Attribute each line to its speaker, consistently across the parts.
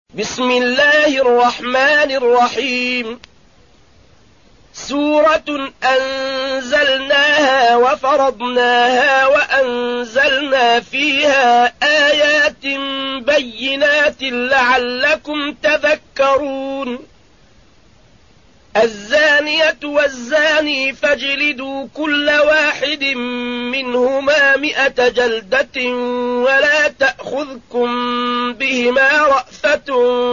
Speaker 1: بسم الله الرحمن الرحيم. سورة أنزلناها وفرضناها وأنزلنا فيها آيات بينات لعلكم تذكرون. الزانية والزاني فاجلدوا كل واحد منهما 100 جلدة ولا تأخذكم بهما رأفة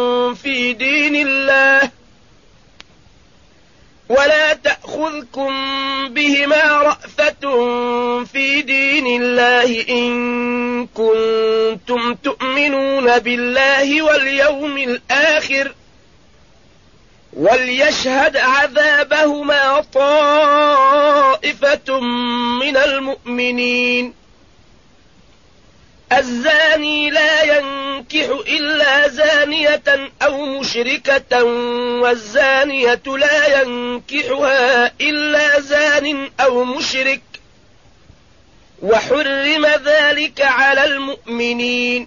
Speaker 1: في دين الله إن كنتم تؤمنون بالله واليوم الآخر، وليشهد عذابهما طائفة من المؤمنين. الزاني لا ينكح إلا زانية أو مشركة، والزانية لا ينكحها إلا زان أو مشرك، وحرم ذلك على المؤمنين.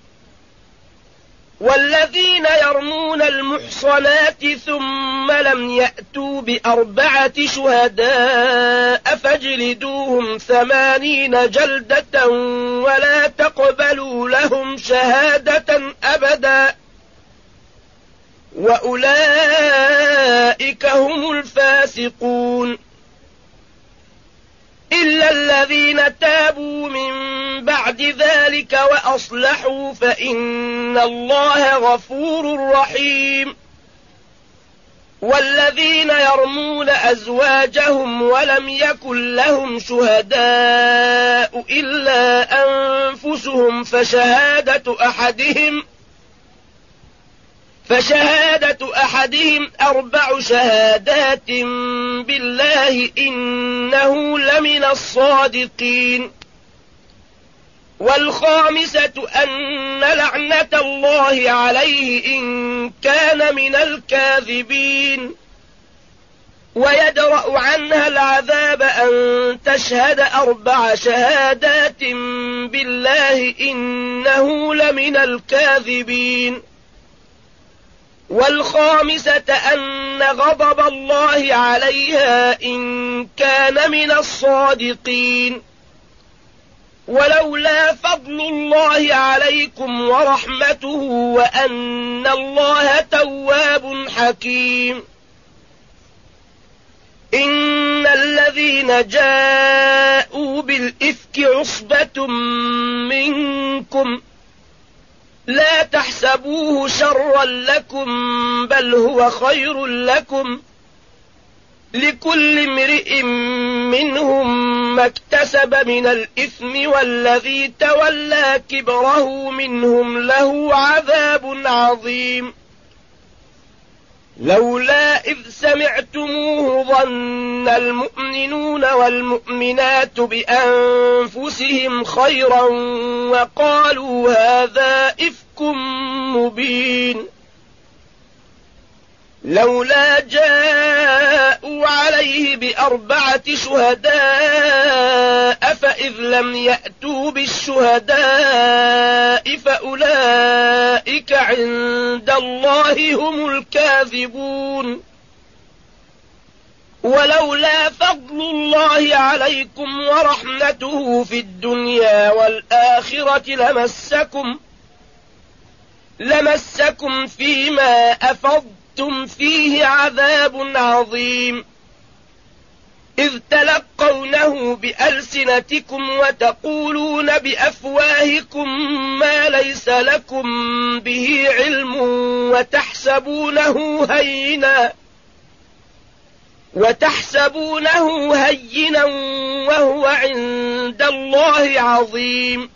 Speaker 1: والذين يرمون المحصنات ثم لم يأتوا ب4 شهداء فاجلدوهم 80 جلدة ولا تقبلوا لهم شهادة أبدا، وأولئك هم الفاسقون. إلا الذين تابوا من بعد ذلك وأصلحوا فإن الله غفور رحيم. والذين يرمون أزواجهم ولم يكن لهم شهداء إلا أنفسهم فشهادة أحدهم 4 شهادات بالله إنه لمن الصادقين. والخامسة أن لعنة الله عليه إن كان من الكاذبين. ويدرأ عنها العذاب أن تشهد 4 شهادات بالله إنه لمن الكاذبين. والخامسة أن غضب الله عليها إن كان من الصادقين. ولولا فضل الله عليكم ورحمته وأن الله تواب حكيم. إن الذين جاءوا بالإفك عصبة منكم لا تحسبوه شرا لكم بل هو خير لكم، لكل امرئ منهم ما اكتسب من الإثم والذي تولى كبره منهم له عذاب عظيم. لولا إذ سمعتموه ظن المؤمنون والمؤمنات بأنفسهم خيرا وقالوا هذا إفك مبين. لولا جاءوا عليه ب4 شهداء فإذ لم يأتوا بالشهداء فأولئك عند الله هم الكاذبون. ولولا فضل الله عليكم ورحمته في الدنيا والآخرة لمسكم فيما أفضتم فيه عذاب عظيم. إذ تلقونه بألسنتكم وتقولون بأفواهكم ما ليس لكم به علم وتحسبونه هينا وهو عند الله عظيم.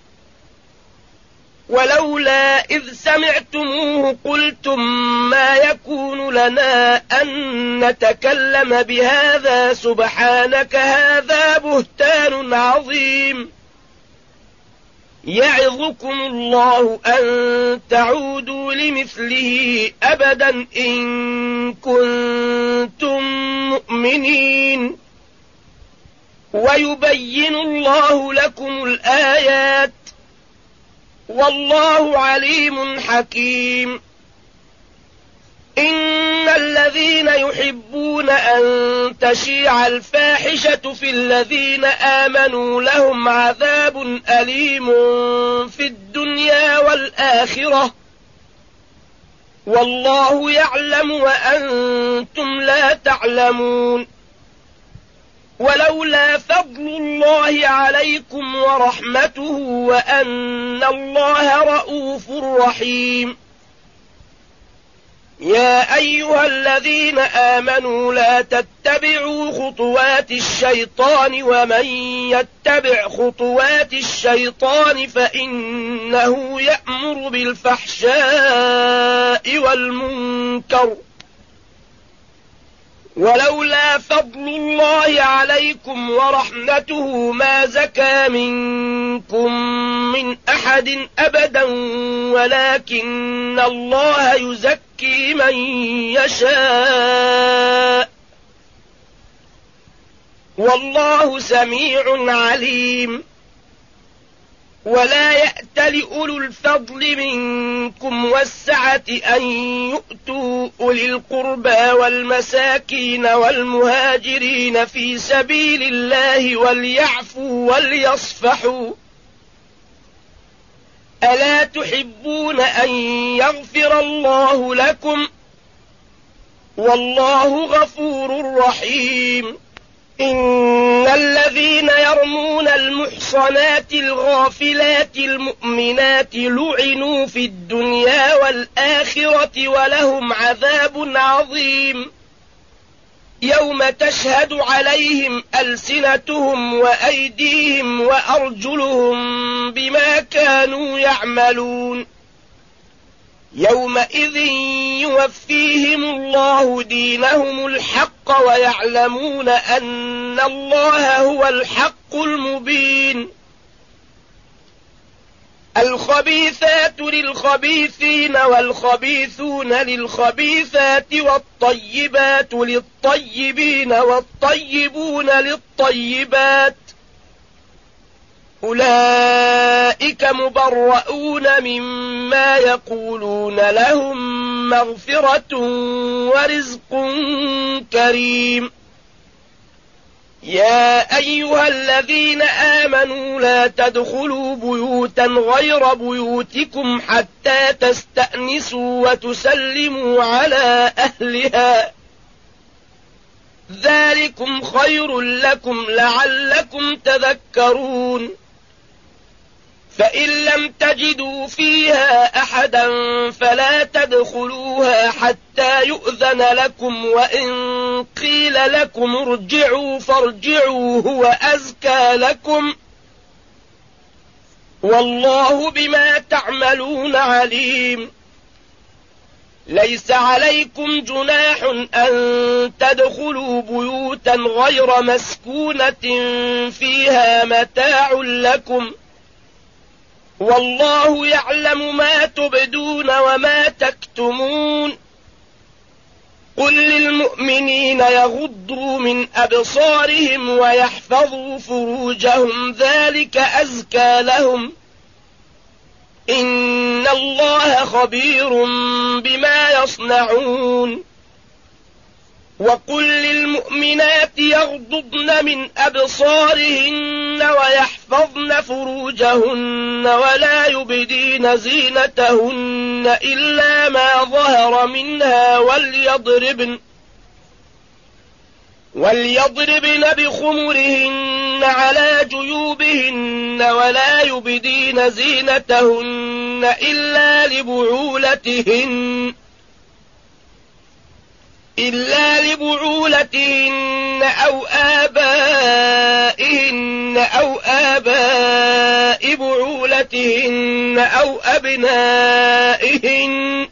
Speaker 1: ولولا إذ سمعتموه قلتم ما يكون لنا أن نتكلم بهذا سبحانك هذا بهتان عظيم. يعظكم الله أن تعودوا لمثله أبدا إن كنتم مؤمنين. ويبين الله لكم الآيات والله عليم حكيم. إن الذين يحبون أن تشيع الفاحشة في الذين آمنوا لهم عذاب أليم في الدنيا والآخرة والله يعلم وأنتم لا تعلمون. ولولا فضل الله عليكم ورحمته وأن الله رءوف رحيم. يا أيها الذين آمنوا لا تتبعوا خطوات الشيطان ومن يتبع خطوات الشيطان فإنه يأمر بالفحشاء والمنكر. ولولا فضل الله عليكم ورحمته ما زكى منكم من أحد أبدا ولكن الله يزكي من يشاء والله سميع عليم. ولا يأتل أولو الفضل منكم والسعة أن يؤتوا أولي القربى والمساكين والمهاجرين في سبيل الله وليعفوا وليصفحوا. ألا تحبون أن يغفر الله لكم والله غفور رحيم. إن الذين يرمون المحصنات الغافلات المؤمنات لعنوا في الدنيا والآخرة ولهم عذاب عظيم. يوم تشهد عليهم ألسنتهم وأيديهم وأرجلهم بما كانوا يعملون. يومئذ يوفيهم الله دينهم الحق ويعلمون أن الله هو الحق المبين. الخبيثات للخبيثين والخبيثون للخبيثات والطيبات للطيبين والطيبون للطيبات أولئك مبرؤون مما يقولون لهم مغفرة ورزق كريم. يا أيها الذين آمنوا لا تدخلوا بيوتا غير بيوتكم حتى تستأنسوا وتسلموا على أهلها ذلكم خير لكم لعلكم تذكرون. فإن لم تجدوا فيها أحدا فلا تدخلوها حتى يؤذن لكم وإن قيل لكم ارجعوا فارجعوا هو أزكى لكم والله بما تعملون عليم. ليس عليكم جناح أن تدخلوا بيوتا غير مسكونة فيها متاع لكم والله يعلم ما تبدون وما تكتمون. قل للمؤمنين يغضوا من أبصارهم ويحفظوا فروجهم ذلك أزكى لهم إن الله خبير بما يصنعون. وقل للمؤمنات يغضضن من أبصارهن ويحفظن فروجهن ولا يبدين زينتهن إلا ما ظهر منها وليضربن بخمرهن على جيوبهن ولا يبدين زينتهن إلا لبعولتهن أو آبائهن أو آباء بعولتهن أو أبنائهن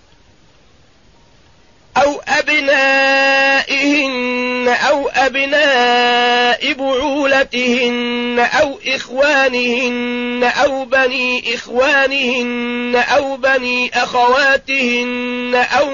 Speaker 1: أو أبناء بعولتهن أو إخوانهن أو بني إخوانهن أو بني أخواتهن أو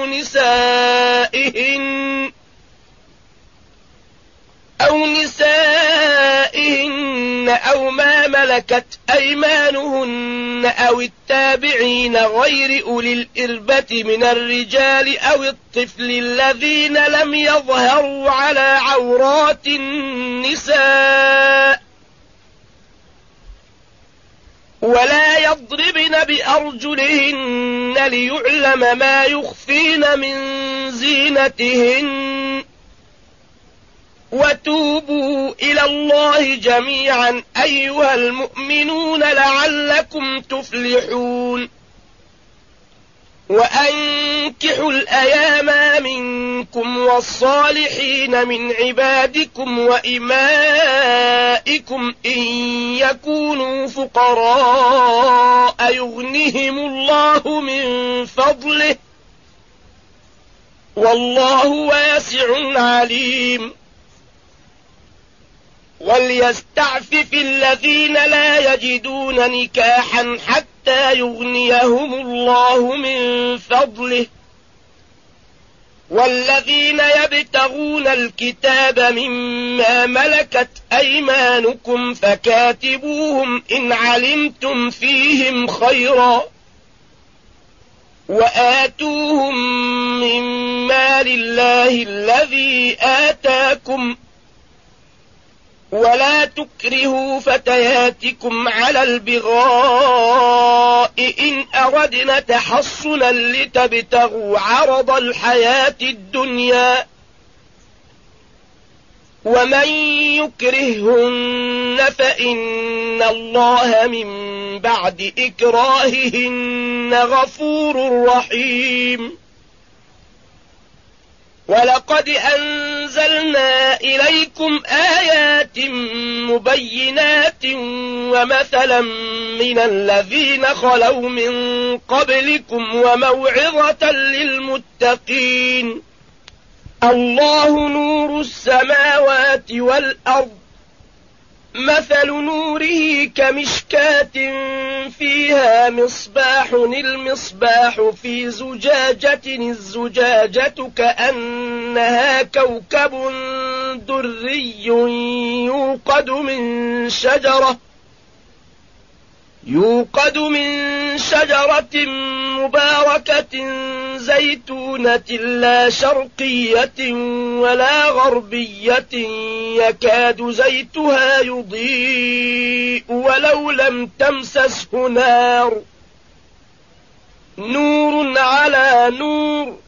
Speaker 1: نسائهن أو ما ملكت أيمانهن أو التابعين غير أولي الإربة من الرجال أو الطفل الذين لم يظهروا على عورات النساء ولا يضربن بأرجلهن ليعلم ما يخفين من زينتهن وتوبوا إلى الله جميعا أيها المؤمنون لعلكم تفلحون وأنكحوا الأيام منكم والصالحين من عبادكم وإمائكم إن يكونوا فقراء يغنهم الله من فضله والله واسع عليم وليستعفف الذين لا يجدون نكاحا حتى يغنيهم الله من فضله والذين يبتغون الكتاب مما ملكت أيمانكم فكاتبوهم إن علمتم فيهم خيرا وآتوهم مما لله الذي آتاكم ولا تكرهوا فتياتكم على البغاء إن أردنا تحصنا لتبتغوا عرض الحياة الدنيا ومن يكرههن فإن الله من بعد إكراههن غفور رحيم ولقد أنزلنا إليكم آيات مبينات ومثلا من الذين خلوا من قبلكم وموعظة للمتقين الله نور السماوات والأرض مثل نوره كمشكاة فيها مصباح المصباح في زجاجة الزجاجة كأنها كوكب دري يوقد من شجرة مباركة زيتونة لا شرقية ولا غربية يكاد زيتها يضيء ولو لم تمسسه نار نور على نور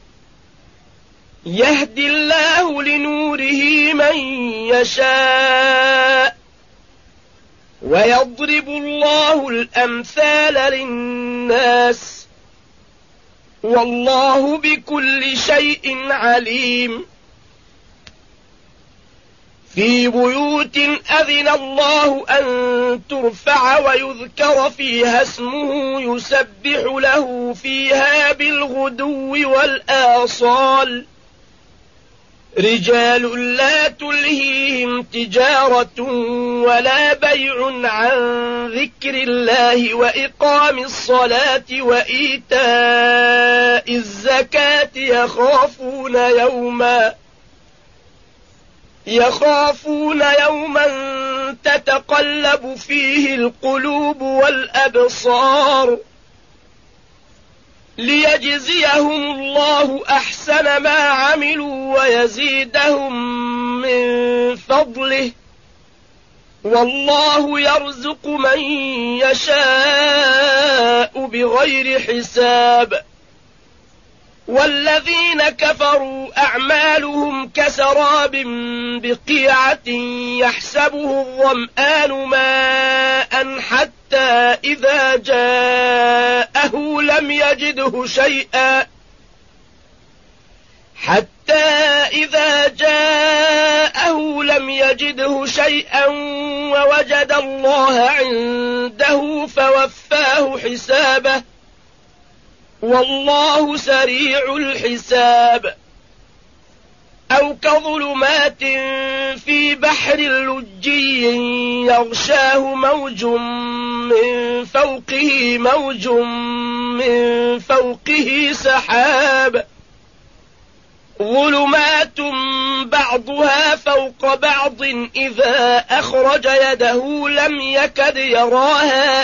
Speaker 1: يهدي الله لنوره من يشاء ويضرب الله الأمثال للناس والله بكل شيء عليم في بيوت أذن الله أن ترفع ويذكر فيها اسمه يسبح له فيها بالغدو والآصال رجال لا تلهيهم تجارة ولا بيع عن ذكر الله وإقام الصلاة وإيتاء الزكاة يخافون يوما تتقلب فيه القلوب والأبصار ليجزيهم الله أحسن ما عملوا ويزيدهم من فضله والله يرزق من يشاء بغير حساب والذين كفروا أعمالهم كسراب بقيعة يحسبه الظمآن ماء حتى إذا جاءه لم يجده شيئا ووجد الله عنده فوفاه حسابه والله سريع الحساب أو كظلمات في بحر لجي يغشاه موج من فوقه سحاب ظلمات بعضها فوق بعض إذا أخرج يده لم يكد يراها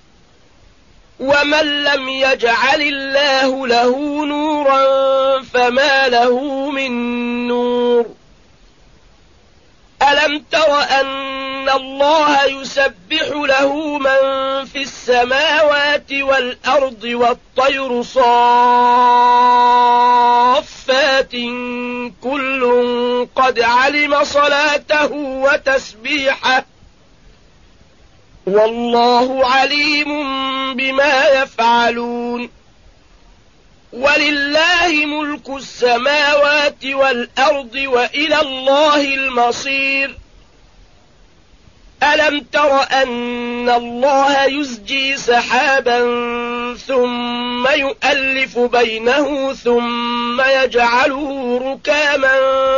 Speaker 1: ومن لم يجعل الله له نورا فما له من نور ألم تر أن الله يسبح له من في السماوات والأرض والطير صافات كل قد علم صلاته وتسبيحه والله عليم بما يفعلون ولله ملك السماوات والأرض وإلى الله المصير ألم تر أن الله يزجي سحابا ثم يؤلف بينه ثم يجعله ركاما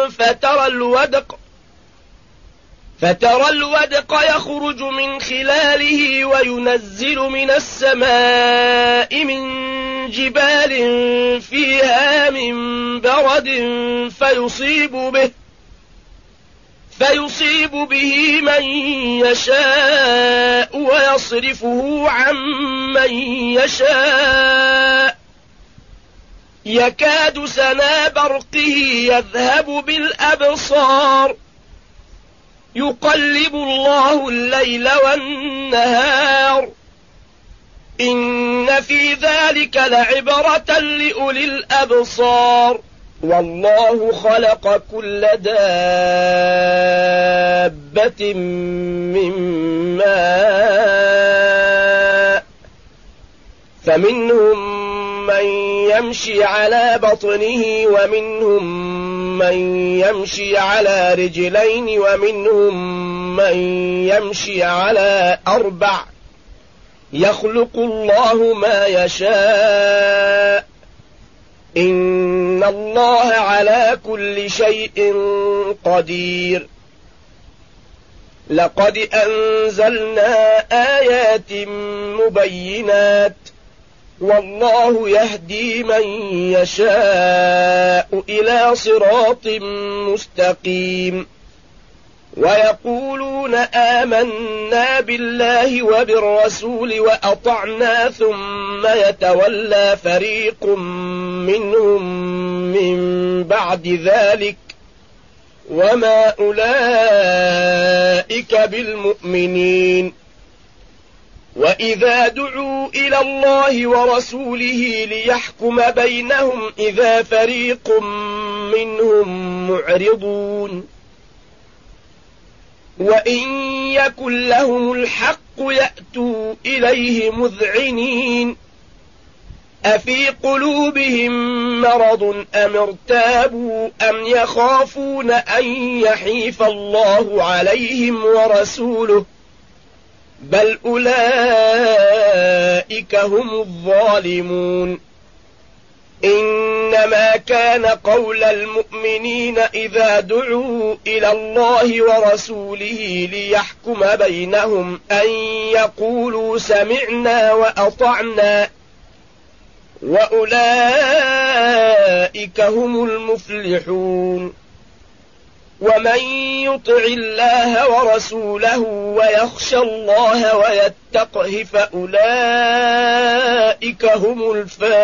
Speaker 1: فترى الودق يخرج من خلاله وينزل من السماء من جبال فيها من برد فيصيب به من يشاء ويصرفه عن من يشاء يكاد سنا برقه يذهب بالأبصار يقلب الله الليل والنهار إن في ذلك لعبرة لأولي الأبصار والله خلق كل دابة من ماء فمنهم من يمشي على بطنه ومنهم من يمشي على رجلين ومنهم من يمشي على 4 يخلق الله ما يشاء إن الله على كل شيء قدير لقد أنزلنا آيات مبينات والله يهدي من يشاء إلى صراط مستقيم ويقولون آمنا بالله وبالرسول وأطعنا ثم يتولى فريق منهم من بعد ذلك وما أولئك بالمؤمنين وإذا دعوا إلى الله ورسوله ليحكم بينهم إذا فريق منهم معرضون وإن يكن لهم الحق يأتوا إليه مذعنين أفي قلوبهم مرض أم ارتابوا أم يخافون أن يحيف الله عليهم ورسوله بل أولئك هم الظالمون إنما كان قول المؤمنين إذا دعوا إلى الله ورسوله ليحكم بينهم أن يقولوا سمعنا وأطعنا وأولئك هم المفلحون ومن يطع الله ورسوله ويخشى الله ويتقه فأولئك هم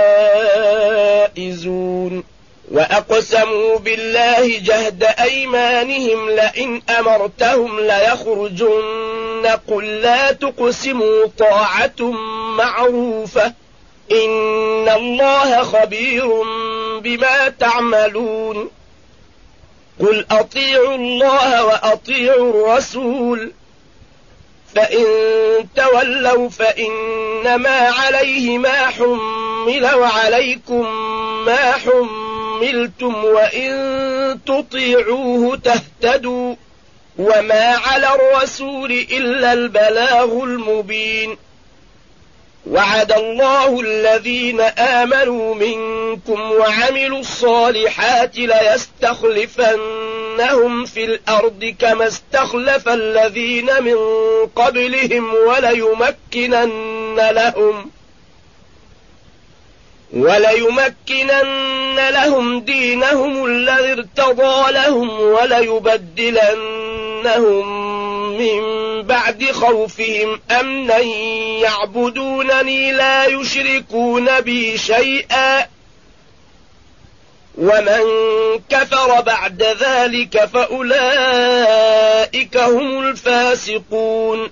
Speaker 1: الفائزون وأقسموا بالله جهد أيمانهم لئن أمرتهم ليخرجن قل لا تقسموا طاعة معروفة إن الله خبير بما تعملون قل أطيعوا الله وأطيعوا الرسول فإن تولوا فإنما عليه ما حمل وعليكم ما حملتم وإن تطيعوه تهتدوا وما على الرسول إلا البلاغ المبين وعد الله الذين آمنوا منكم وعملوا الصالحات ليستخلفنهم في الأرض كما استخلف الذين من وليمكنن لهم دينهم الذي ارتضى لهم وليبدلنهم من بعد خوفهم أمنا يعبدونني لا يشركون بي شيئا ومن كفر بعد ذلك فأولئك هم الفاسقون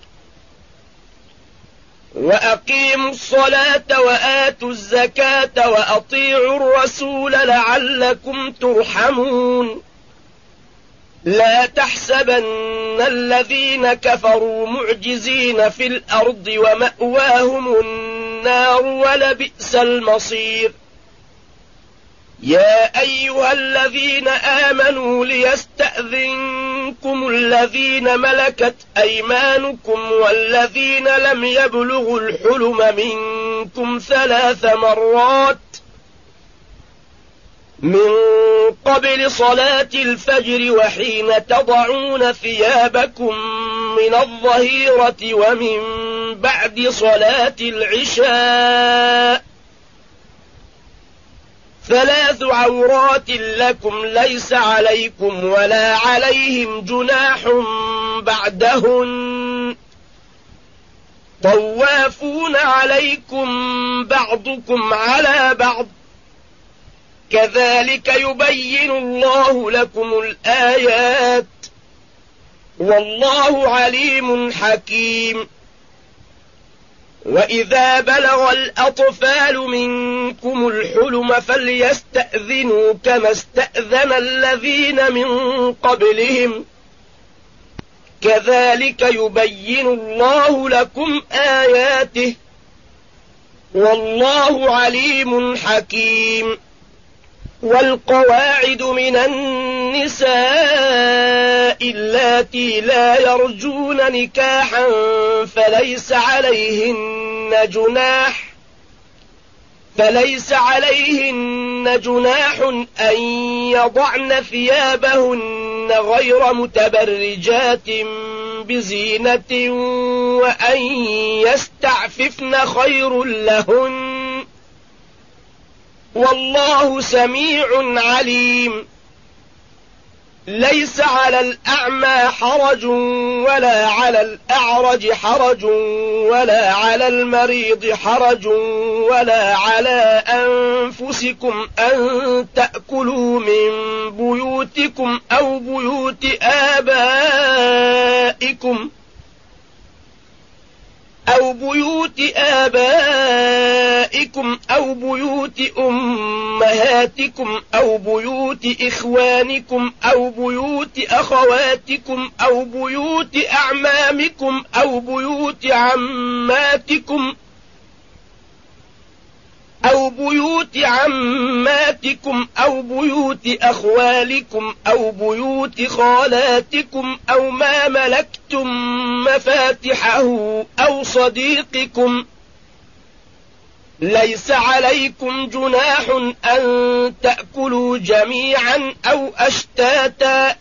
Speaker 1: وأقيموا الصلاة وآتوا الزكاة وأطيعوا الرسول لعلكم ترحمون لا تحسبن الذين كفروا معجزين في الأرض ومأواهم النار ولبئس المصير يا أيها الذين آمنوا ليستأذنكم الذين ملكت أيمانكم والذين لم يبلغوا الحلم منكم 3 مرات من قبل صلاة الفجر وحين تضعون ثيابكم من الظهيرة ومن بعد صلاة العشاء 3 عورات لكم ليس عليكم ولا عليهم جناح بعدهن طوافون عليكم بعضكم على بعض كذلك يبين الله لكم الآيات والله عليم حكيم وإذا بلغ الأطفال منكم الحلم فليستأذنوا كما استأذن الذين من قبلهم كذلك يبين الله لكم آياته والله عليم حكيم والقواعد من النساء اللاتي لا يرجون نكاحا فليس عليهن جناح أن يضعن ثيابهن غير متبرجات بزينة وأن يستعففن خير لهن والله سميع عليم ليس على الأعمى حرج ولا على الأعرج حرج ولا على المريض حرج ولا على أنفسكم أن تأكلوا من بيوتكم أو بيوت آبائكم أو بيوت أمهاتكم أو بيوت إخوانكم أو بيوت أخواتكم أو بيوت أعمامكم أو بيوت عماتكم أو بيوت أخوالكم أو بيوت خالاتكم أو ما ملكتم مفاتحه أو صديقكم ليس عليكم جناح أن تأكلوا جميعا أو أشتاتا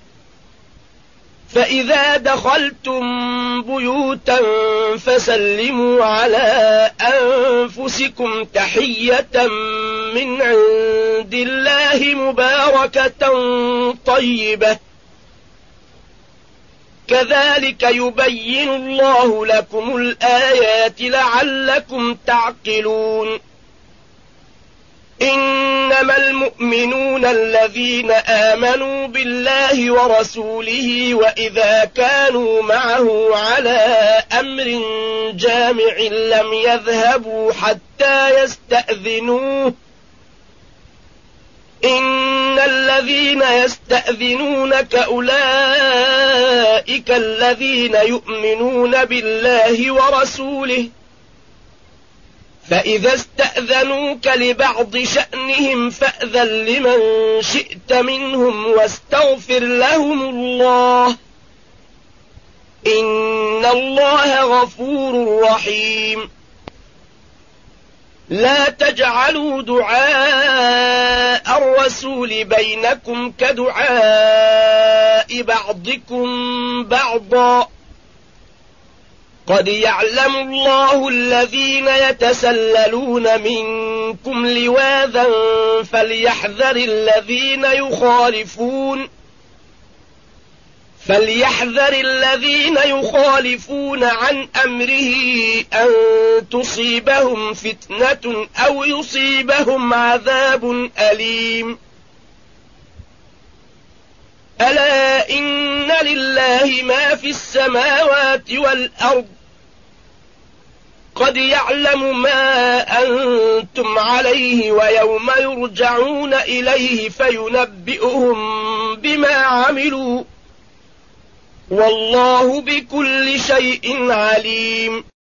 Speaker 1: فإذا دخلتم بيوتا فسلموا على أنفسكم تحية من عند الله مباركة طيبة كذلك يبين الله لكم الآيات لعلكم تعقلون إنما المؤمنون الذين آمنوا بالله ورسوله وإذا كانوا معه على أمر جامع لم يذهبوا حتى يستأذنوه إن الذين يستأذنونك أولئك الذين يؤمنون بالله ورسوله فإذا استأذنوك لبعض شأنهم فأذن لمن شئت منهم واستغفر لهم الله إن الله غفور رحيم لا تجعلوا دعاء الرسول بينكم كدعاء بعضكم بعضا قد يعلم الله الذين يتسللون منكم لواذا أذى فليحذر الذين يخالفون عن أمره أن تصيبهم فتنة أو يصيبهم عذاب أليم. ألا إن لله ما في السماوات والأرض قد يعلم ما أنتم عليه ويوم يرجعون إليه فينبئهم بما عملوا والله بكل شيء عليم.